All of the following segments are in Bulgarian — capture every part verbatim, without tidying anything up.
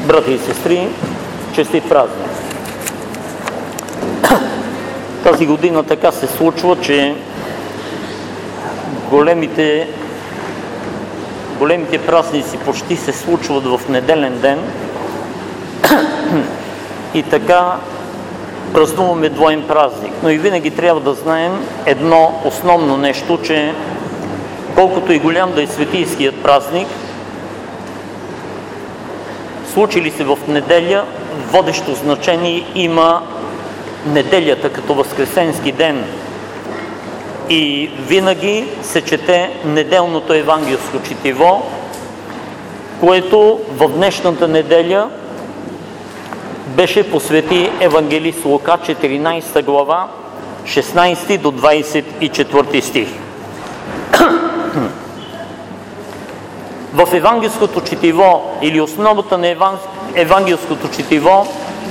Брати и сестри, честит празник! Тази година така се случва, че големите, големите празници почти се случват в неделен ден и така празнуваме двоен празник. Но и винаги трябва да знаем едно основно нещо, че колкото и голям да е светийският празник, случи ли се в неделя, водещо значение има неделята като възкресенски ден. И винаги се чете неделното евангелско четиво, което в днешната неделя беше посвети евангелист Лука, четиринадесета глава, шестнадесети до двадесет и четвърти стих. В евангелското четиво или основата на евангелското четиво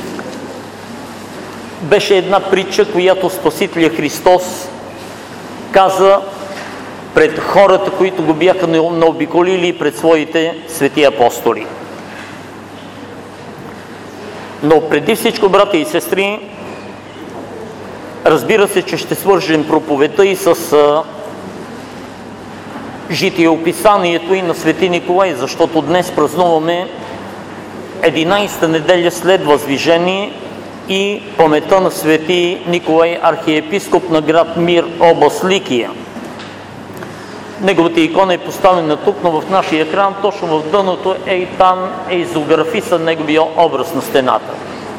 беше една притча, която Спасителя Христос каза пред хората, които го бяха наобиколили, пред своите свети апостоли. Но преди всичко, брати и сестри, разбира се, че ще свържем проповедта и с а, житиеописанието и на свети Николай, защото днес празнуваме единадесета неделя след Въздвижение и паметта на свети Николай, архиепископ на град Мир, област Ликия. Неговата икона е поставена тук, но в нашия екран, точно в дъното, е и там е изографисан неговия образ на стената.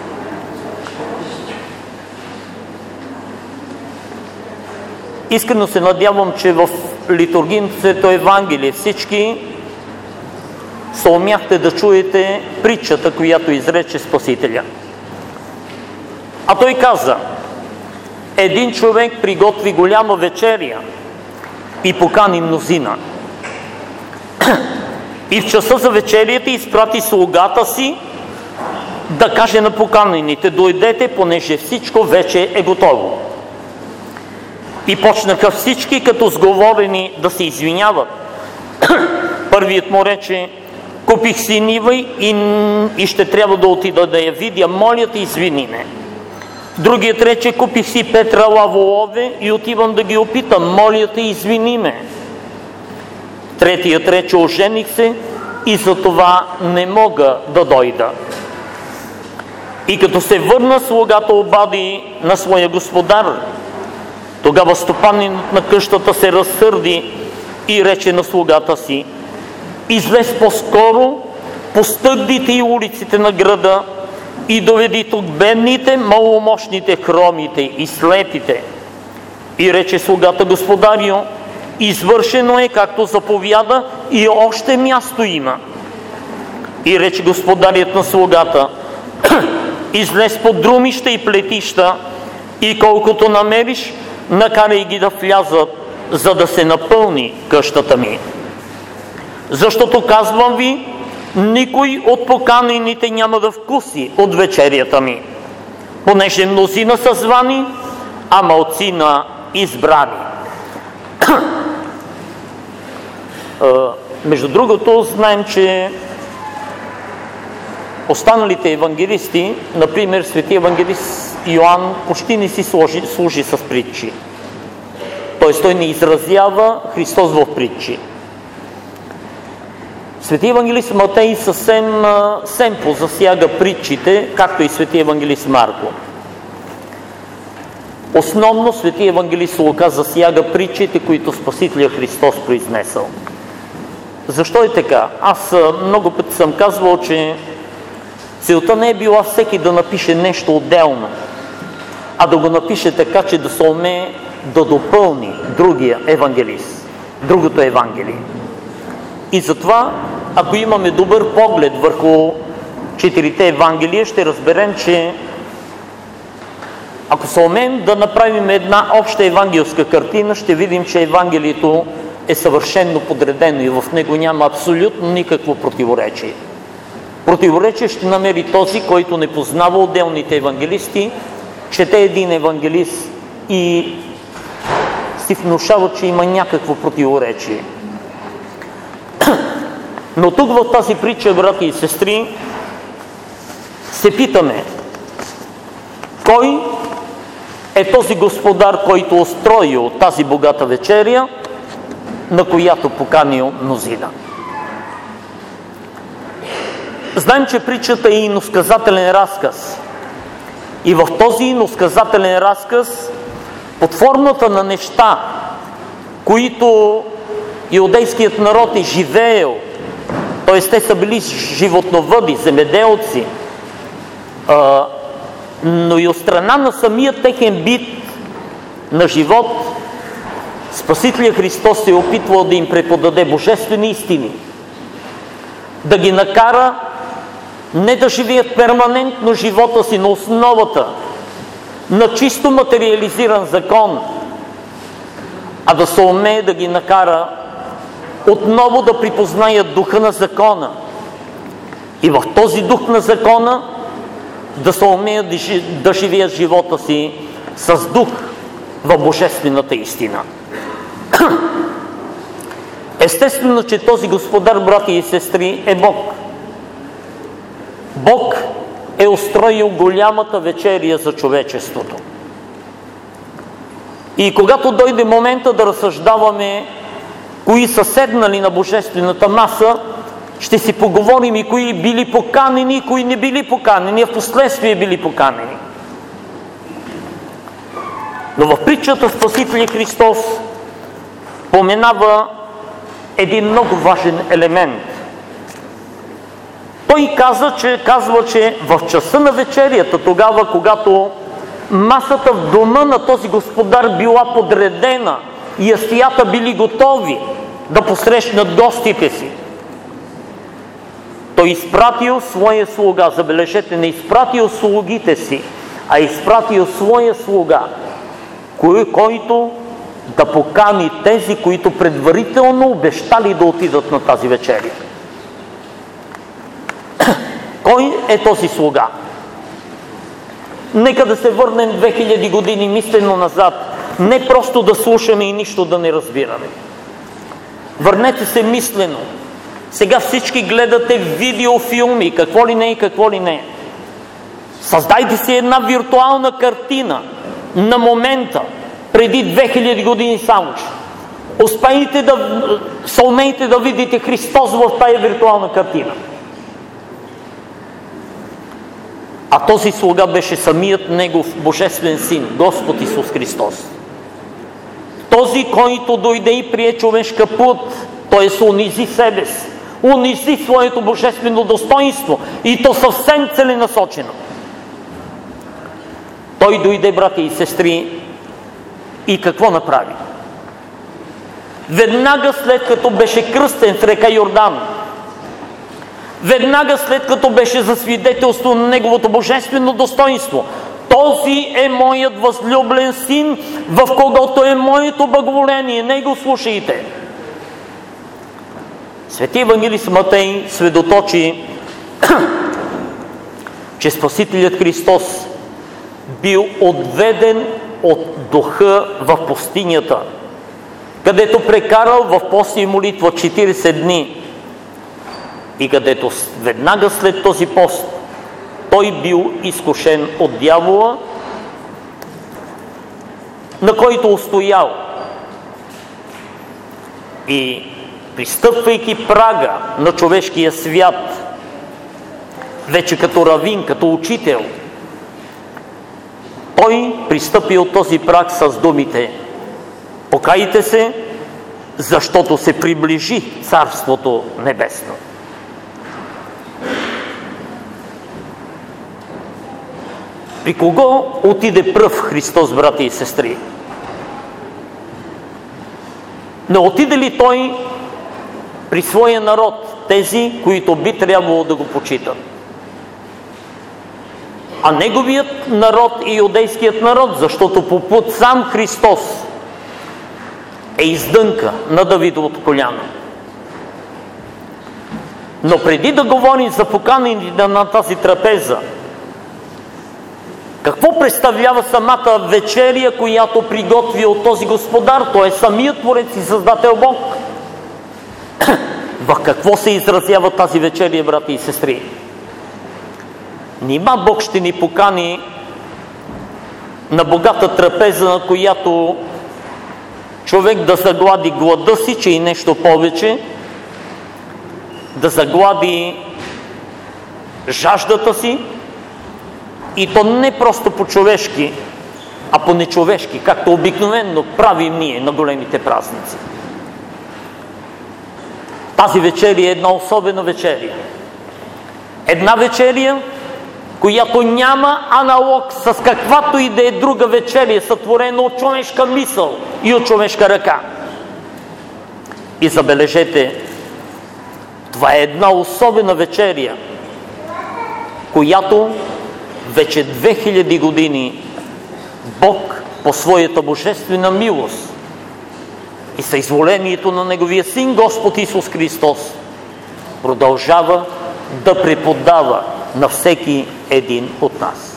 Искрено се надявам, че в литургийното Евангелие всички съумяхте да чуете притчата, която изрече Спасителя. А той каза: един човек приготви голяма вечеря и покани мнозина. И в часа за вечерята изпрати слугата си да каже на поканените: дойдете, понеже всичко вече е готово. И почнаха всички като сговорени да се извиняват. Първият му рече: купих си нива и, и ще трябва да отида да я видя, моля те, извини ме. Другият рече: купих си пет рала волове и отивам да ги опитам, моля те, извини ме. Третият рече: ожених се и за това не мога да дойда. И като се върна, слугата обади на своя господар. Тогава стопанинът на къщата се разсърди и рече на слугата си: излез по-скоро по стъдите и улиците на града и доведи тук бедните, маломощните, хромите и слепите. И рече слугата: господарю, извършено е както заповяда и още място има. И рече господарят на слугата: излез по друмища и плетища и колкото намериш, накарай ги да влязат, за да се напълни къщата ми. Защото казвам ви, никой от поканените няма да вкуси от вечерята ми, понеже мнозина са звани, а малцина избрани. Между другото, знаем, че останалите евангелисти, например свети евангелист Йоан, почти не си служи, служи с притчи. Т.е. той не изразява Христос в притчи. Свети евангелист Матей съвсем семпо засяга притчите, както и свети евангелист Марко. Основно свети евангелист Лука засяга притчите, които Спасителя Христос произнесъл. Защо е така? Аз много пъти съм казвал, че целта не е била всеки да напише нещо отделно, а да го напише така, че да се умее да допълни другия евангелист, другото евангелие. И затова, ако имаме добър поглед върху четирите евангелия, ще разберем, че ако се умеем да направим една обща евангелска картина, ще видим, че Евангелието е съвършенно подредено и в него няма абсолютно никакво противоречие. Противоречие ще намери този, който не познава отделните евангелисти, чете един евангелист и си внушава, че има някакво противоречие. Но тук в тази притча, брати и сестри, се питаме, кой е този господар, който устроил тази богата вечеря, на която поканил мнозина? Знаем, че притчата е иносказателен разказ. И в този иносказателен разказ, под формата на неща, които иудейският народ е живеел, т.е. те са били животновъди, земеделци, а, но и от страна на самия техен бит на живот, Спасителят Христос се е опитвал да им преподаде божествени истини, да ги накара не да живеят перманентно живота си на основата на чисто материализиран закон, а да се умее да ги накара отново да припознаят духа на закона и в този дух на закона да се умеят да живеят живота си с дух в божествената истина. Естествено, че този господар, брати и сестри, е Бог. Бог е устроил голямата вечеря за човечеството. И когато дойде момента да разсъждаваме кои са седнали на божествената маса, ще си поговорим и кои били поканени, и кои не били поканени, а в последствие били поканени. Но в притчата Спасителят Христос поменава един много важен елемент. Той каза, че, казва, че в часа на вечерята, тогава, когато масата в дома на този господар била подредена и ястията били готови да посрещнат гостите си, той изпратил своя слуга, забележете, не изпратил слугите си, а изпратил своя слуга, кой, който да покани тези, които предварително обещали да отидат на тази вечеря. Кой е този слуга? Нека да се върнем две хиляди години мислено назад, не просто да слушаме и нищо да не разбираме. Върнете се мислено. Сега всички гледате видеофилми, какво ли не и какво ли не. Създайте си една виртуална картина на момента, преди две хиляди години само. Успейте да, съумейте да видите Христос в тая виртуална картина. А този слуга беше самият Негов Божествен Син, Господ Исус Христос. Този, който дойде и прие човешка плът, т.е. унизи себе си, унизи своето божествено достоинство и то съвсем целенасочено. Той дойде, брати и сестри, и какво направи? Веднага след като беше кръстен в река Йордан, веднага след като беше засвидетелство на неговото божествено достоинство, този е моят възлюблен син, в когото е моето благоволение, не го слушайте. Свети евангелист Матей свидетелствува, че Спасителят Христос бил отведен от духа в пустинята, където прекарал в пост и молитва четиридесет дни и където веднага след този пост той бил изкушен от дявола, на който устоял. И пристъпвайки прага на човешкия свят, вече като равин, като учител, той пристъпил този праг с думите: покайте се, защото се приближи Царството Небесно. При кого отиде пръв Христос, брати и сестри? Не отиде ли той при своя народ, тези, които би трябвало да го почитат? А неговият народ и иудейският народ, защото по път сам Христос е издънка на Давидовото коляно. Но преди да говорим за поканените на тази трапеза, какво представлява самата вечеря, която приготви от този господар? Той е самият Творец и Създател Бог. В какво се изразява тази вечеря, брати и сестри? Нима Бог ще ни покани на богата трапеза, на която човек да заглади глада си, че и нещо повече, да заглади жаждата си, и то не просто по-човешки, а по-нечовешки, както обикновено правим ние на големите празници. Тази вечеря е една особена вечеря. Една вечеря, която няма аналог с каквато и да е друга вечеря, сътворена от човешка мисъл и от човешка ръка. И забележете, това е една особена вечеря, която вече две хиляди години Бог по своята божествена милост и съизволението на Неговия Син Господ Исус Христос продължава да преподава на всеки един от нас.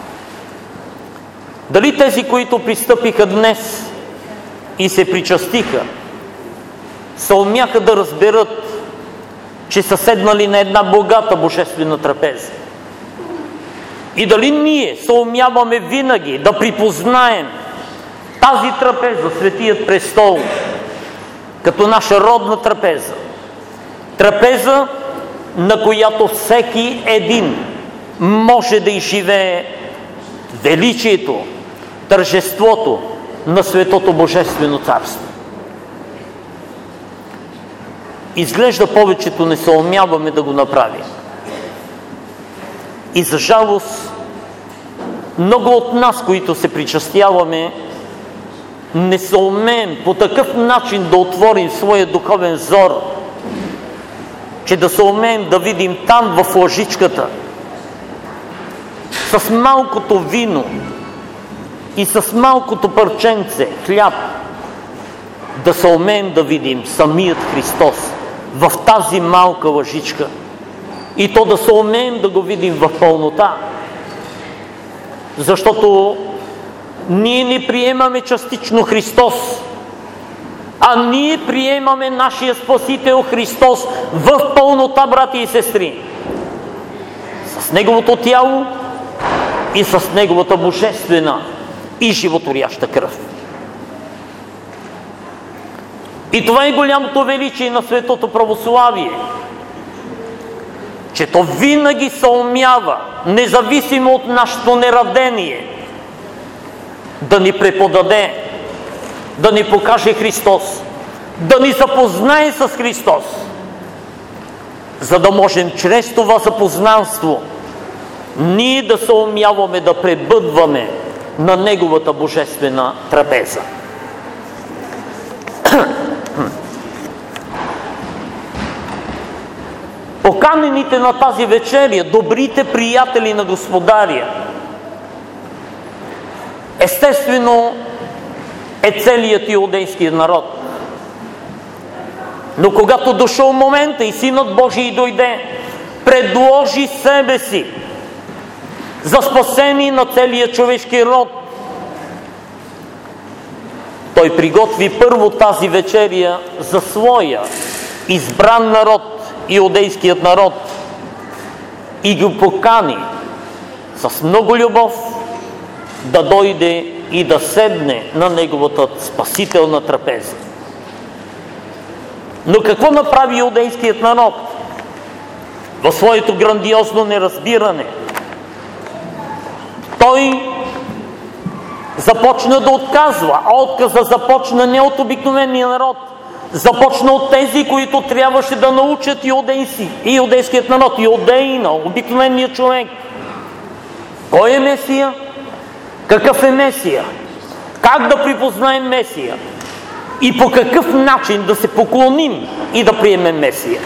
Дали тези, които пристъпиха днес и се причастиха, съумяха да разберат, че са седнали на една богата божествена трапеза? И дали ние съумяваме винаги да припознаем тази трапеза, Светият престол, като наша родна трапеза? Трапеза, на която всеки един може да изживее величието, тържеството на Светото Божествено царство. Изглежда повечето не съумяваме да го направим. И за жалост, много от нас, които се причастяваме, не съумеем по такъв начин да отворим своя духовен взор, че да съумеем да видим там в лъжичката, с малкото вино и с малкото парченце хляб, да съумеем да видим самият Христос в тази малка лъжичка. И то да съумеем да го видим в пълнота. Защото ние не приемаме частично Христос, а ние приемаме нашия Спасител Христос в пълнота, брати и сестри. С Неговото тяло и с Неговата божествена и животворяща кръв. И това е голямото величие на Светото православие, че то винаги съумява, независимо от нашето нерадение, да ни преподаде, да ни покаже Христос, да ни запознае с Христос, за да можем чрез това запознанство ние да съумяваме да пребъдваме на Неговата божествена трапеза. Поканените на тази вечеря, добрите приятели на Господаря, естествено е целият иудейски народ. Но когато дошъл момента и Синът Божий дойде, предложи себе си за спасение на целия човешки род, той приготви първо тази вечеря за своя избран народ, иудейският народ, и го покани с много любов да дойде и да седне на Неговата спасителна трапеза. Но какво направи иудейският народ в своето грандиозно неразбиране? Той започна да отказва, а отказа започна не от обикновения народ, започна от тези, които трябваше да научат иудейски, иудейският народ, иудеина, обикновения човек. Кой е Месия? Какъв е Месия? Как да припознаем Месия? И по какъв начин да се поклоним и да приемем Месия?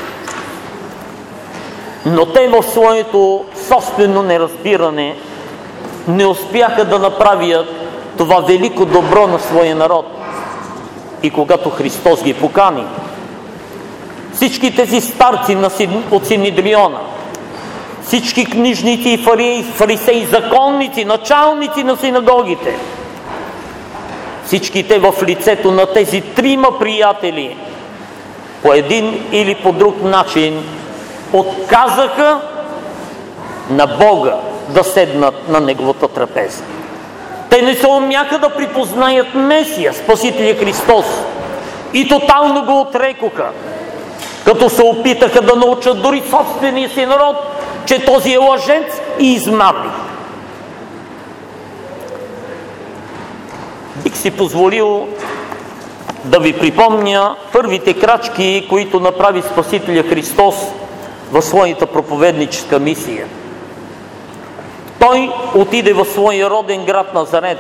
Но те в своето собствено неразбиране не успяха да направят това велико добро на своя народ. И когато Христос ги покани, всички тези старци от Синедриона, всички книжници и фарисеи, законници, началници на синагогите, всички те в лицето на тези трима приятели по един или по друг начин отказаха на Бога да седнат на неговата трапеза. Те не се умяха да припознаят Месия, Спасителя Христос, и тотално го отрекоха, като се опитаха да научат дори собствения си народ, че този е лъжец и измамник. Бих си позволил да ви припомня първите крачки, които направи Спасителя Христос в своята проповедническа мисия. Той отиде в своя роден град Назарет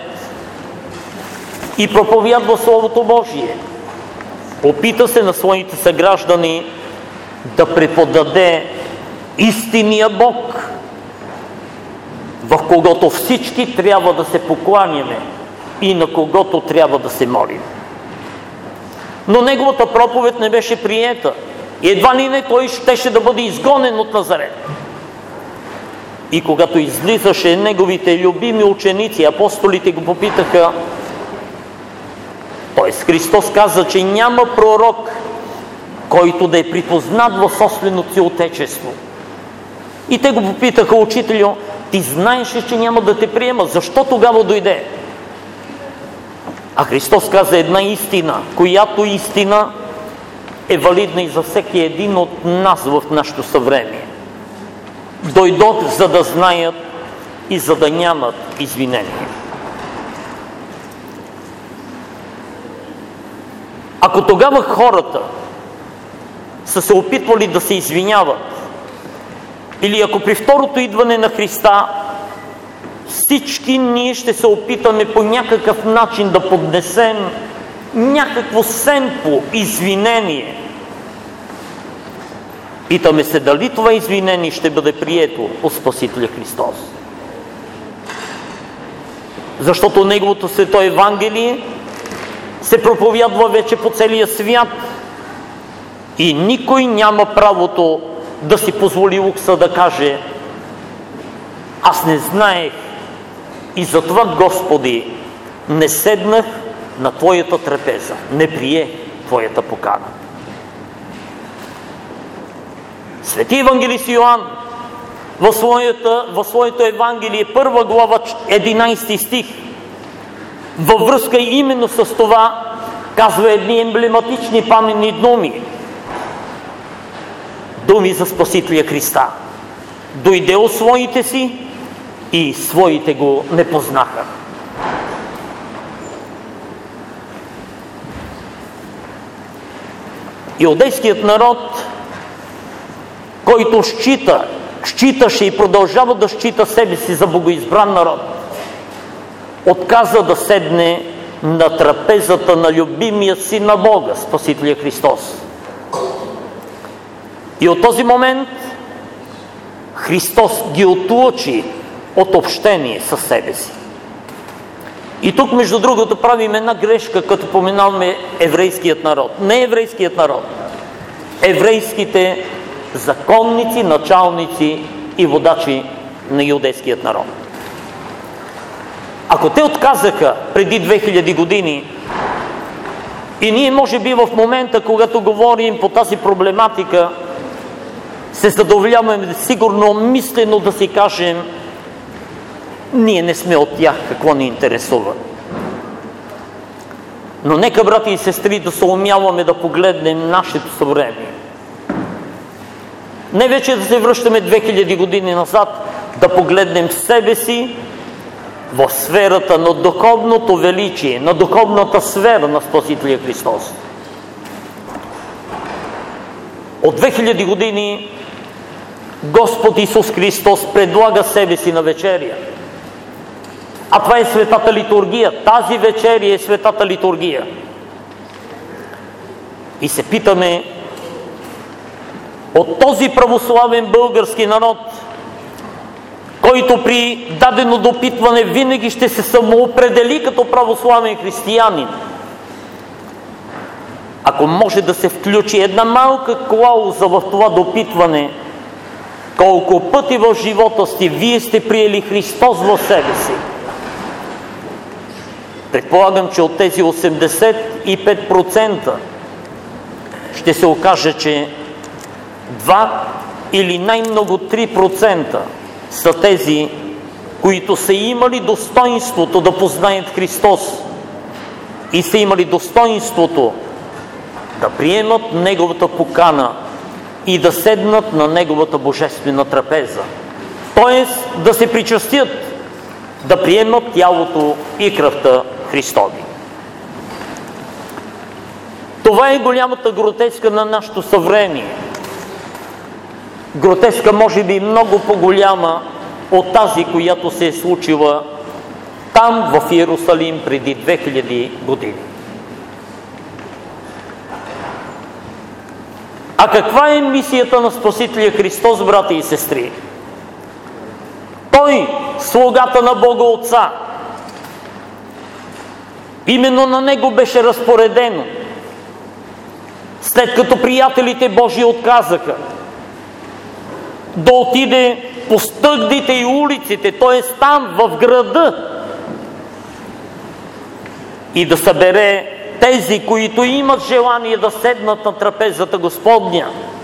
и проповядва Словото Божие. Опита се на своите съграждани да преподаде истинния Бог, в когото всички трябва да се покланяме и на когото трябва да се молим. Но неговата проповед не беше приета. И едва ли не той щеше да бъде изгонен от Назарет. И когато излизаше, неговите любими ученици, апостолите го попитаха, т.е. Христос каза, че няма пророк, който да е припознат в собственото си отечество. И те го попитаха: учителю, ти знаеше, че няма да те приема, защо тогава дойде? А Христос каза една истина, която истина е валидна и за всеки един от нас в нашето съвремие. Дойдох, за да знаят и за да нямат извинение. Ако тогава хората са се опитвали да се извиняват, или ако при второто идване на Христа всички ние ще се опитаме по някакъв начин да поднесем някакво семпо извинение, питаме се дали това извинение ще бъде прието от Спасителя Христос. Защото Неговото свето Евангелие се проповядва вече по целия свят и никой няма правото да си позволи лукса да каже: аз не знаех и затова, Господи, не седнах на Твоята трапеза, не прие Твоята покана. Свети евангелист Йоан в, своята, в своето Евангелие, първа глава, единайсети стих, във връзка именно с това, казва едни емблематични паметни думи. Думи за Спасителя Христа. Дойде от своите си и своите го не познаха. Иудейският народ, който счита, считаше и продължава да счита себе си за богоизбран народ, отказа да седне на трапезата на любимия Син на Бога, Спасителя Христос. И от този момент Христос ги отлъчи от общение със себе си. И тук, между другото, правим една грешка, като поминаваме еврейският народ. Не еврейският народ. Еврейските законници, началници и водачи на юдейският народ. Ако те отказаха преди две хиляди години, и ние може би в момента, когато говорим по тази проблематика, се задоволяваме сигурно мислено да си кажем: ние не сме от тях, какво ни интересува. Но нека, брати и сестри, да се умяваме да погледнем нашето съвремие. Не вече да се връщаме две хиляди години назад, да погледнем себе си в сферата на духовното величие, на духовната сфера на Спасителя Христос. От две хиляди години Господ Исус Христос предлага себе си на вечеря. А това е светата литургия. Тази вечеря е светата литургия. И се питаме: от този православен български народ, който при дадено допитване винаги ще се самоопредели като православен християнин, ако може да се включи една малка клауза в това допитване: колко пъти в живота си вие сте приели Христос в себе си, предполагам, че от тези осемдесет и пет процента ще се окаже, че два или най-много три процента са тези, които са имали достоинството да познаят Христос и са имали достоинството да приемат Неговата покана и да седнат на Неговата божествена трапеза. Тоест да се причастят, да приемат тялото и кръвта Христови. Това е голямата гротеска на нашето съвремие. Гротеска може би много по-голяма от тази, която се е случила там в Иерусалим преди две хиляди години. А каква е мисията на Спасителя Христос, брати и сестри? Той, слугата на Бога Отца, именно на Него беше разпоредено, след като приятелите Божии отказаха, да отиде по стъгдите и улиците, т.е. там в града, и да събере тези, които имат желание да седнат на трапезата Господня.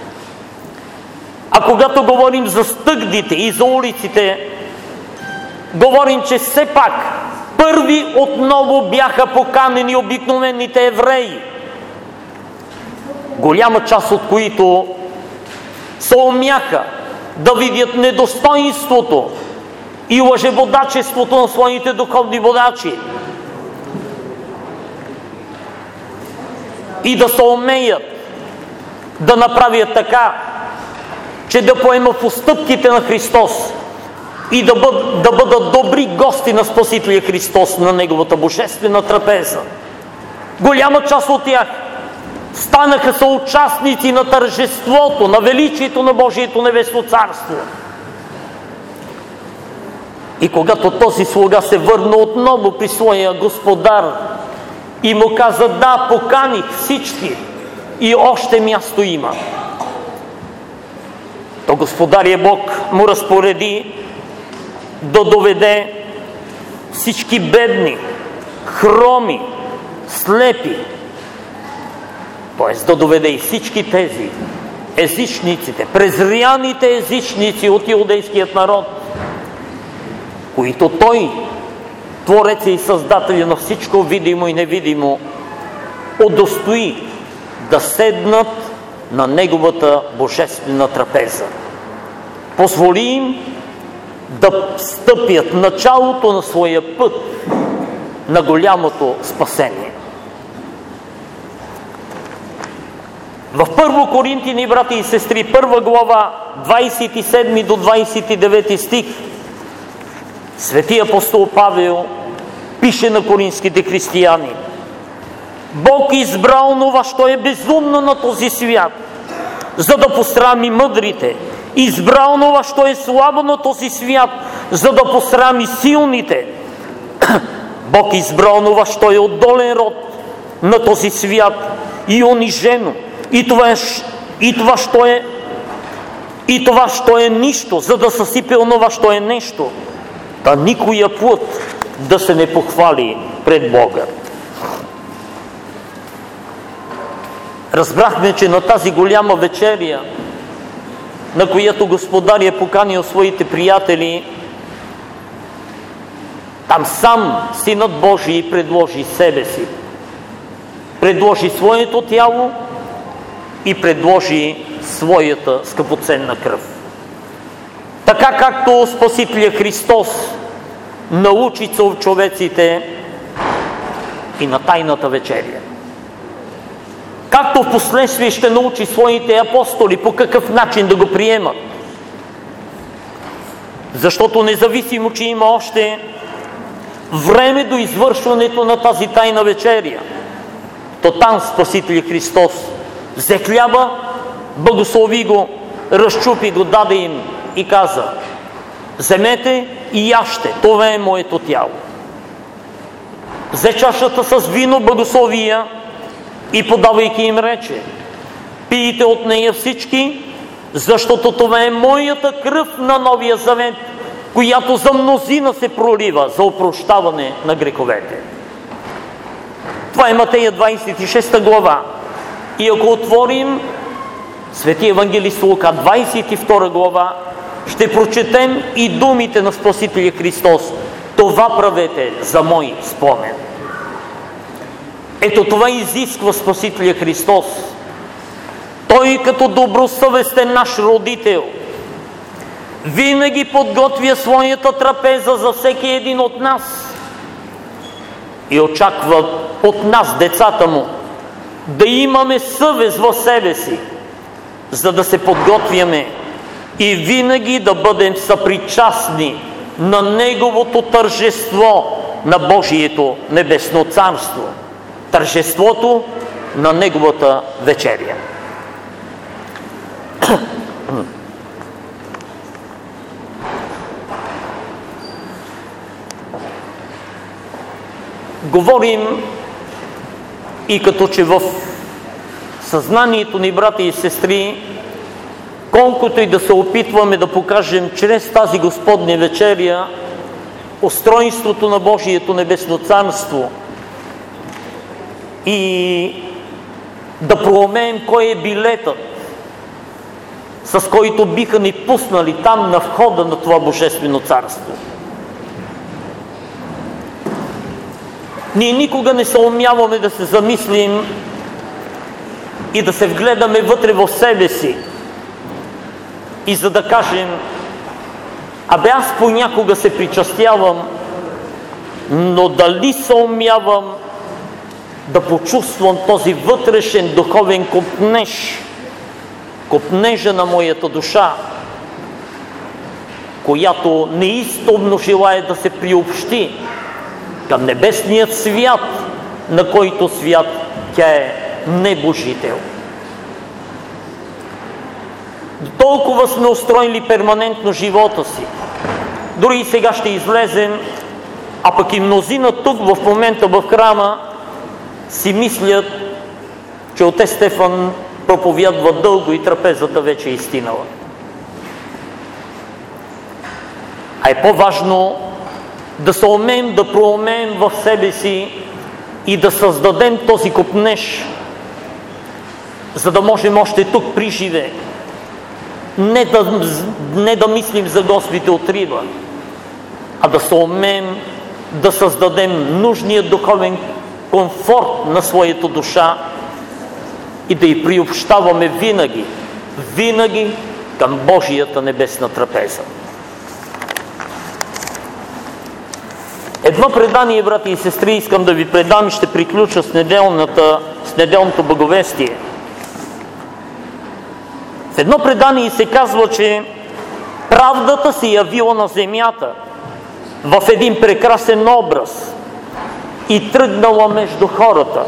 А когато говорим за стъгдите и за улиците, говорим, че все пак първи отново бяха поканени обикновените евреи, голяма част от които се умяха да видят недостойнството и лъжеводачеството на своите духовни водачи и да се умеят да направят така, че да поемат постъпките на Христос и да бъдат, да бъдат добри гости на Спасителя Христос на Неговата божествена трапеза. Голяма част от тях станаха съучастници на тържеството, на величието на Божието небесно царство. И когато този слуга се върна отново при своя господар и му каза: да, поканих всички и още място има, то господария Бог му разпореди да доведе всички бедни, хроми, слепи, т.е. да доведе и всички тези езичниците, презряните езичници от иудейският народ, които той, Творец и Създателя на всичко видимо и невидимо, удостои да седнат на Неговата божествена трапеза. Позволи им да стъпят началото на своя път на голямото спасение. В Първо Коринтини, брати и сестри, първа глава, двадесет и седми до двадесет и девети стих, свети апостол Павел пише на коринските християни: Бог избра онова, що е безумно на този свят, за да посрами мъдрите. Избра онова, що е слабо на този свят, за да посрами силните. Бог избра онова, що е отдолен род на този свят и унижено. И това, е, и това, що е, и това, що е нищо, за да съсипе онова, що е нещо. Та никоя плът да се не похвали пред Бога. Разбрахме, че на тази голяма вечеря, на която Господар е поканил своите приятели, там сам Синът Божий предложи себе си. Предложи своето тяло и предложи своята скъпоценна кръв. Така както Спасителя Христос научи човеците и на тайната вечеря. Както в последствие ще научи своите апостоли по какъв начин да го приемат. Защото независимо, че има още време до извършването на тази тайна вечеря, то там Спасителя Христос взе хляба, благослови го, разчупи го, даде им и каза: вземете и яжте, това е моето тяло. Взе чашата с вино, благослови я и подавайки им рече: пийте от нея всички, защото това е моята кръв на Новия Завет, която за мнозина се пролива за опрощаване на греховете. Това е Матея двадесет и шеста глава. И ако отворим Свети Евангелист Лука двадесет и втора глава, ще прочетем и думите на Спасителя Христос. Това правете за мой спомен. Ето това изисква Спасителя Христос. Той като добросъвестен наш родител винаги подготвя своята трапеза за всеки един от нас и очаква от нас, децата му, да имаме съвест в себе си, за да се подготвяме и винаги да бъдем съпричастни на Неговото тържество на Божието небесно царство, тържеството на Неговата вечеря. Говорим и като че в съзнанието ни, брати и сестри, колкото и да се опитваме да покажем чрез тази Господня вечеря устройството на Божието небесно царство и да проумеем кой е билетът, с който биха ни пуснали там на входа на това Божествено царство. Ние никога не се умяваме да се замислим и да се вгледаме вътре в себе си и за да кажем: абе аз понякога се причастявам, но дали се умявам да почувствам този вътрешен духовен копнеж, копнежа на моята душа, която неизстъпно желае да се приобщи към небесният свят, на който свят тя е небожител. Толкова сме устроили перманентно живота си. Дори и сега ще излезем, а пък и мнозина тук в момента в храма си мислят, че отец Стефан проповядва дълго и трапезата вече е изстинала. А е по-важно да се умеем да проумеем в себе си и да създадем този копнеж, за да можем още тук при живе не да, не да мислим за гостите от Риба, а да се умеем да създадем нужния духовен комфорт на своята душа и да й приобщаваме винаги, винаги към Божията небесна трапеза. Едно предание, брати и сестри, искам да ви предам и ще приключа с, неделната, с неделното благовестие. В едно предание се казва, че правдата се явила на земята в един прекрасен образ и тръгнала между хората.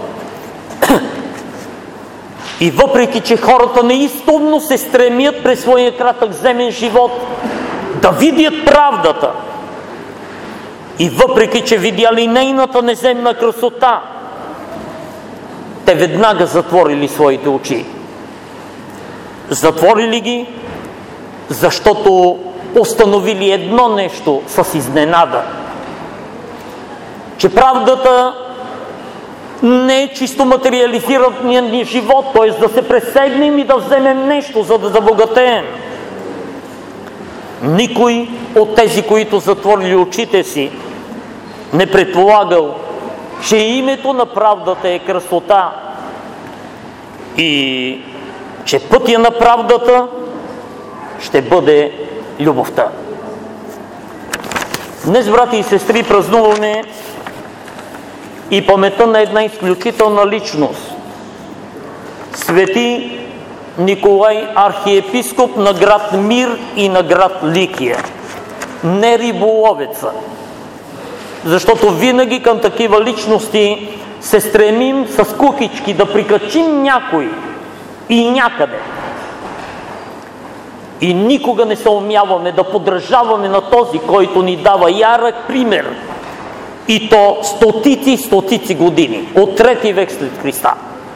И въпреки, че хората неизстъпно се стремят през своя кратък земен живот да видят правдата, и въпреки, че видяли нейната неземна красота, те веднага затворили своите очи. Затворили ги, защото установили едно нещо с изненада. Че правдата не е чисто материализираният ни живот, т.е. да се пресегнем и да вземем нещо, за да забогатеем. Никой от тези, които затворили очите си, не предполагал, че името на правдата е красота и че пътя на правдата ще бъде любовта. Днес, брати и сестри, празнуваме и паметта на една изключителна личност. Свети Николай, архиепископ на град Мир и на град Ликия. Не риболовеца. Защото винаги към такива личности се стремим с кукички да прикачим някой и някъде. И никога не се умяваме да подражаваме на този, който ни дава ярък пример. И то стотици и стотици години, от трети век след Христа.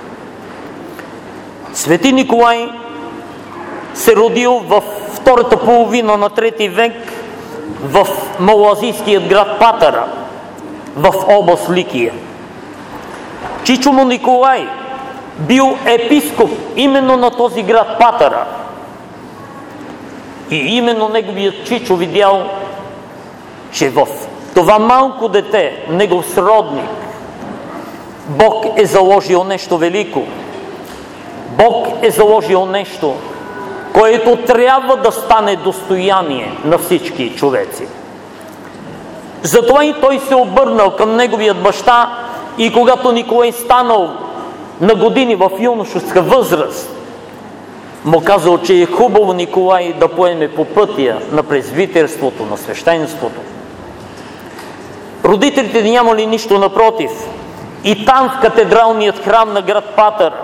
Свети Николай се родил в втората половина на трети век в малоазийският град Патара, в област Ликия. Чичо му Николай бил епископ именно на този град Патара. И именно неговият чичо видял, че в това малко дете, негов сродник, Бог е заложил нещо велико. Бог е заложил нещо, което трябва да стане достояние на всички човеци. Затова и той се обърнал към неговият баща и когато Николай станал на години в юношеска възраст, му казал, че е хубаво Николай да поеме по пътя на презвитерството, на свещенството. Родителите нямали нищо напротив. И там в катедралният храм на град Патара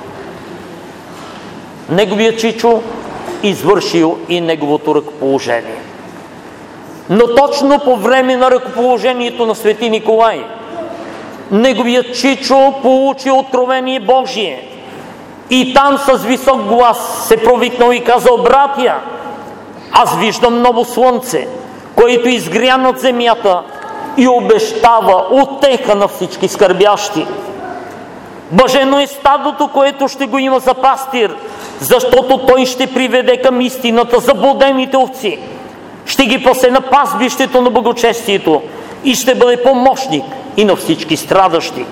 неговият чичо извършил и неговото ръкоположение. Но точно по време на ръкоположението на свети Николай, неговият чичо получи откровение Божие. И там с висок глас се провикнал и казал: братя, аз виждам ново слънце, което изгря над земята и обещава утеха на всички скърбящи. Блажено е стадото, което ще го има за пастир, защото той ще приведе към истината заблудените овци, ще ги пасе на пазбището на благочестието и ще бъде помощник и на всички страдащи.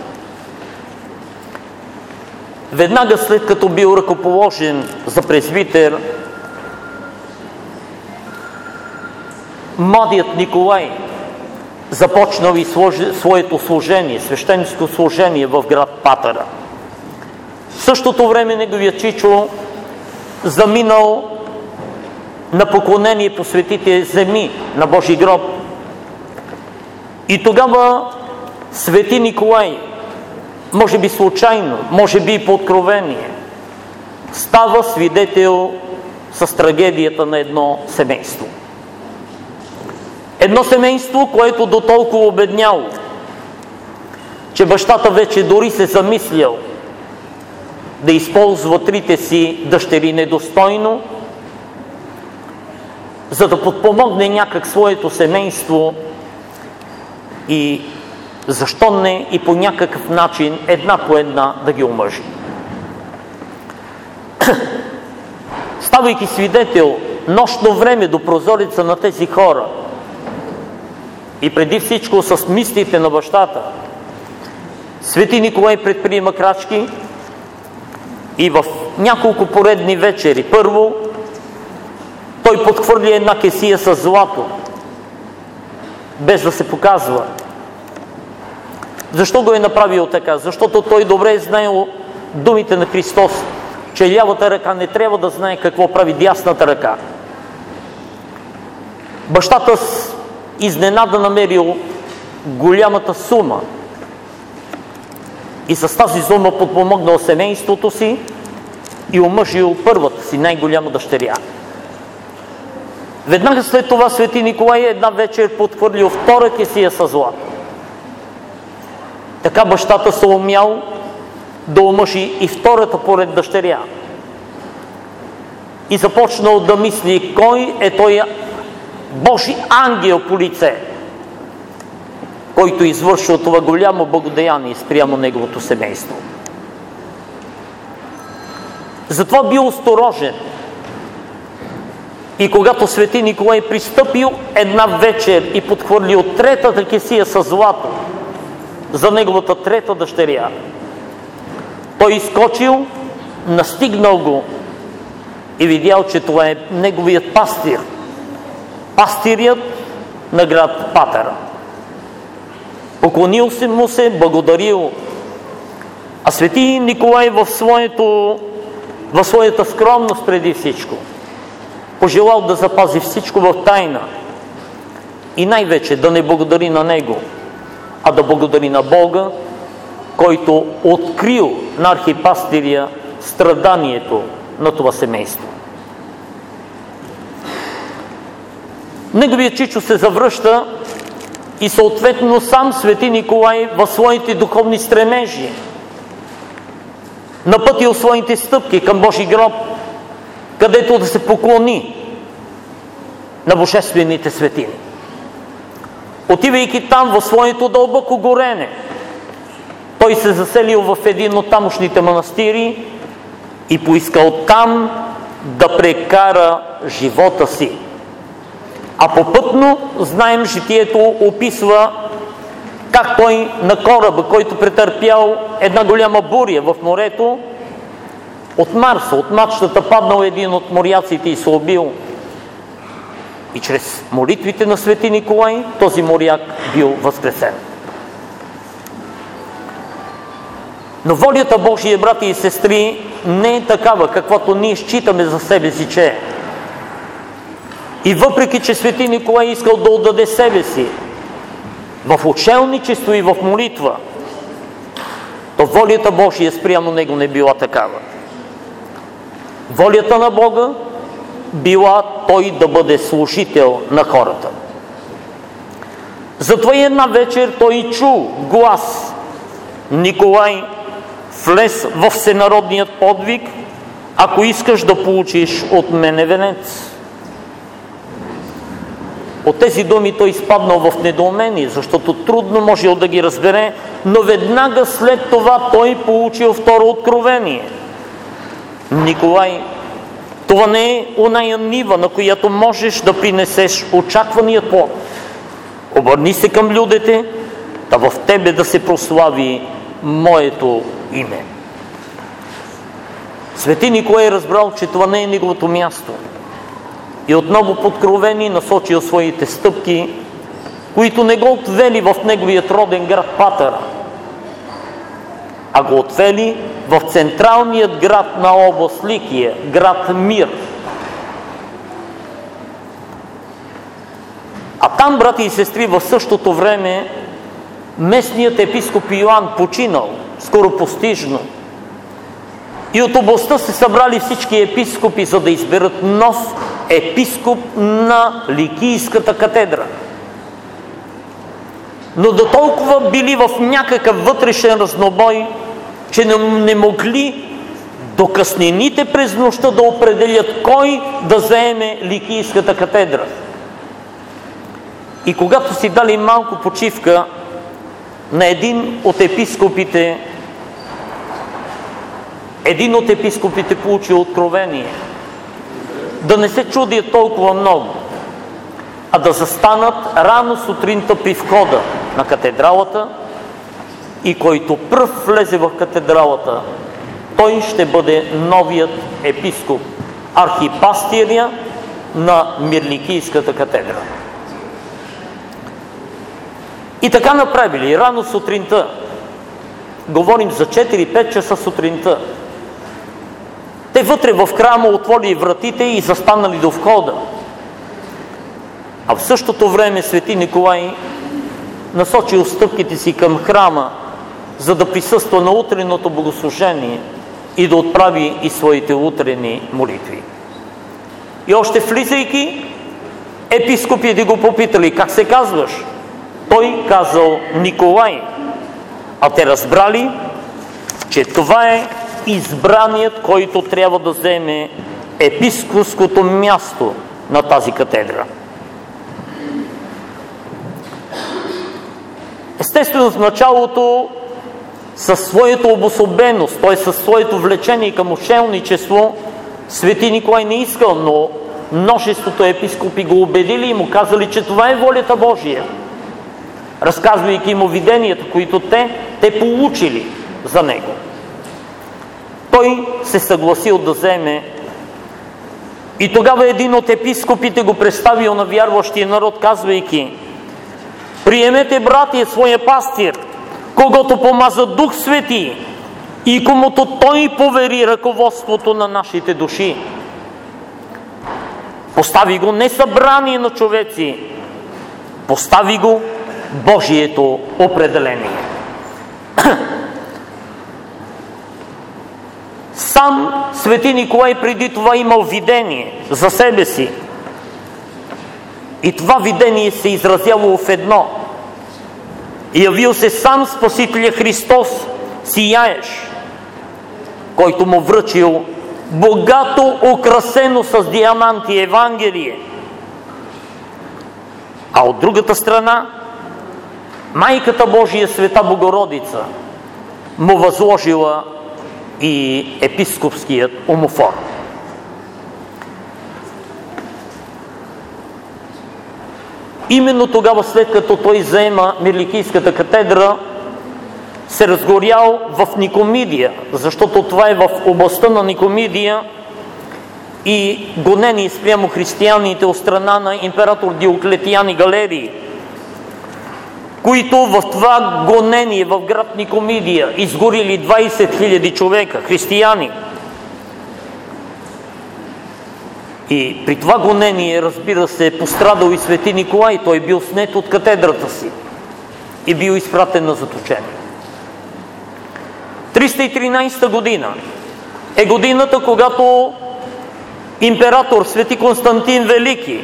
Веднага след като бил ръкоположен за презвитер, младият Николай започнал и своето служение, свещенско служение в град Патара. В същото време неговият чичо заминал на поклонение по светите земи на Божий гроб. И тогава свети Николай, може би случайно, може би и по откровение, става свидетел с трагедията на едно семейство. Едно семейство, което до толкова обедняло, че бащата вече дори се замислял да използва трите си дъщери недостойно, за да подпомогне някак своето семейство и защо не и по някакъв начин една по една да ги омъжи. Ставайки свидетел нощно време до прозореца на тези хора и преди всичко с мислите на бащата, свети Николай предприема крачки и в няколко поредни вечери. Първо, той подхвърли една кесия с злато, без да се показва. Защо го е направил така? Защото той добре е знаел думите на Христос, че лявата ръка не трябва да знае какво прави дясната ръка. Бащата с изненада намерил голямата сума и с тази сума подпомогнал семейството си и омъжил първата си най-голяма дъщеря. Веднага след това свети Николай една вечер подхвърлил втора кесия със злато. Така бащата се умял да омъжи и втората поред дъщеря. И започнал да мисли кой е той Божи ангел по лице, който извършил това голямо благодеяние спрямо неговото семейство. Затова бил осторожен. И когато свети Николай пристъпил една вечер и подхвърлил третата кесия със злато за неговата трета дъщеря, той изскочил, настигнал го и видял, че това е неговият пастир, пастирят на град Патара. Поклонил се му се, благодарил, а свети Николай в, своето, в своята скромност преди всичко пожелал да запази всичко в тайна и най-вече да не благодари на него, а да благодари на Бога, който открил на архипастирия страданието на това семейство. Неговият чичо се завръща и съответно сам свети Николай в своите духовни стремежи напътил своите стъпки към Божий гроб, където да се поклони на божествените светини. Отивайки там в своето дълбоко горене, той се заселил в един от тамошните манастири и поискал там да прекара живота си. А попътно, знаем, житието описва как той на кораба, който претърпял една голяма буря в морето, от Марса, от мачтата паднал един от моряците и се убил. И чрез молитвите на свети Николай този моряк бил възкресен. Но волята Божия, брати и сестри, не е такава, каквато ние считаме за себе си, че е. И въпреки, че свети Николай искал да отдаде себе си в учелничество и в молитва, то волята Божия спрямо него не била такава. Волята на Бога била той да бъде служител на хората. Затова и една вечер той чу глас: Николай, влез в всенародният подвиг, ако искаш да получиш от мене венец. От тези думи той изпаднал в недоумение, защото трудно можел да ги разбере, но веднага след това той получил второ откровение. Николай, това не е оная нива, на която можеш да принесеш очаквания плод. Обърни се към людите, да в тебе да се прослави моето име. Свети Николай разбрал, че това не е неговото място. И отново подкровени насочил своите стъпки, които не го отвели в неговият роден град Патара, а го отвели в централният град на област Ликия, град Мир. А там, брати и сестри, в същото време местният епископ Йоан починал скоропостижно. И от областта се събрали всички епископи, за да изберат нов епископ на Ликийската катедра. Но до толкова били в някакъв вътрешен разнобой, че не могли до къснените през нощта да определят кой да заеме Ликийската катедра. И когато си дали малко почивка, на един от епископите, един от епископите получи откровение да не се чудят толкова много, а да застанат рано сутринта при входа на катедралата и който пръв влезе в катедралата, той ще бъде новият епископ, архипастиря на Мирликийската катедра. И така направили рано сутринта. Говорим за четири-пет часа сутринта. Те вътре в храма отворили вратите и застанали до входа. А в същото време свети Николай насочил стъпките си към храма, за да присъства на утреното богослужение и да отправи и своите утрени молитви. И още влизайки, епископите го попитали: как се казваш? Той казал: Николай. А те разбрали, че това е избраният, който трябва да вземе епископското място на тази катедра. Естествено, в началото със своята обособеност, т.е. със своето влечение към учелничество, свети Николай не искал, но множеството епископи го убедили и му казали, че това е волята Божия, разказвайки му виденията, които те, те получили за него. Той се съгласил да вземе и тогава един от епископите го представил на вярващия народ, казвайки: приемете, братие, своя пастир, когото помаза Дух Свети и комуто той повери ръководството на нашите души. Постави го не събрание на човеци, постави го Божието определение. Сам свети Николай преди това имал видение за себе си. И това видение се изразяло в едно: явил се сам Спасителя Христос, сияеш, който му връчил богато украсено с диаманти Евангелие. А от другата страна, Майката Божия, Света Богородица, му възложила и епископският омофор. Именно тогава, след като той заема Мирликийската катедра, се разгорял в Никомидия, защото това е в областта на Никомидия, и гонени спрямо християните от страна на император Диоклетиан и Галерий, които в това гонение в град Никомидия изгорили двайсет хиляди човека, християни. И при това гонение, разбира се, пострадал и свети Николай. Той бил снет от катедрата си и бил изпратен на заточение. триста и тринайсета година е годината, когато император свети Константин Велики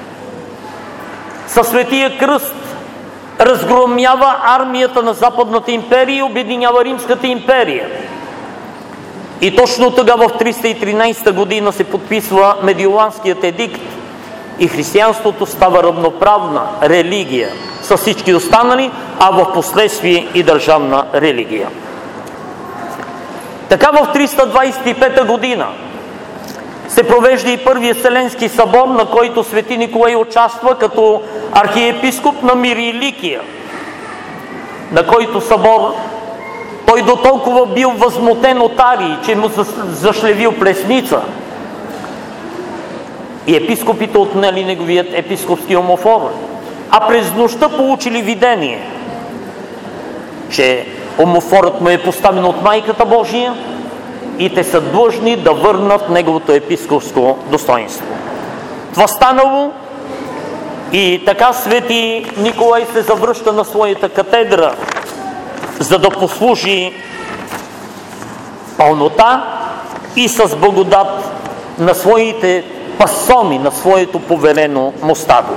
със Светия кръст разгромява армията на Западната империя и обединява Римската империя. И точно тогава, в триста и тринайсета година, се подписва Медиоланският едикт и християнството става равноправна религия с всички останали, а в последствие и държавна религия. Така в триста двайсет и пета година се провежда и Първият Вселенски събор, на който свети Николай участва като архиепископ на Мир и Ликия, на който събор той до толкова бил възмутен от Арии, че му зашлевил плесница. И епископите отнели неговият епископски омофор. А през нощта получили видение, че омофорът му е поставен от Майката Божия и те са длъжни да върнат неговото епископско достоинство. Това станало и така свети Николай се завръща на своята катедра, за да послужи пълнота и с благодат на своите пасоми, на своето поверено му стадо.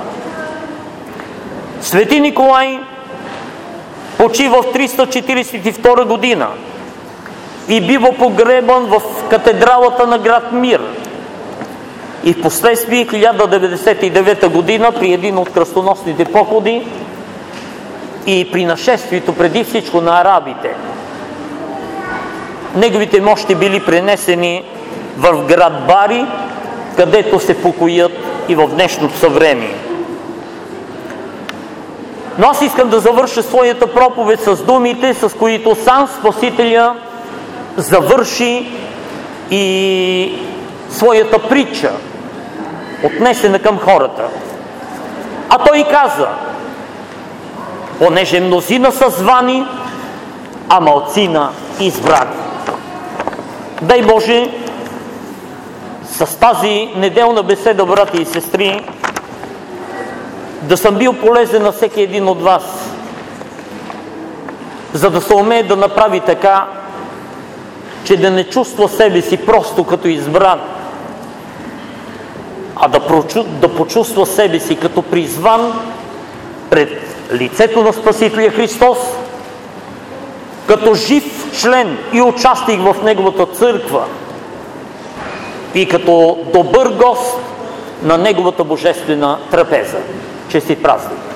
Свети Николай почива в триста четирийсет и втора година и бива погребан в катедралата на град Мир. И в последствие хиляда деветдесет и девета година, при един от кръстоносните походи и при нашествието преди всичко на арабите, неговите мощи били пренесени в град Бари, където се покоят и в днешното съвремие. Но аз искам да завърша своята проповед с думите, с които сам Спасителя завърши и своята притча, отнесена към хората. А той каза: понеже мнозина са звани, а малцина избрани. Дай Боже, с тази неделна беседа, брати и сестри, да съм бил полезен на всеки един от вас, за да се умее да направи така, че да не чувства себе си просто като избран, а да, прочу... да почувства себе си като призван пред лицето на Спасителя Христос, като жив член и участник в Неговата църква и като добър гост на Неговата божествена трапеза. Честит празник!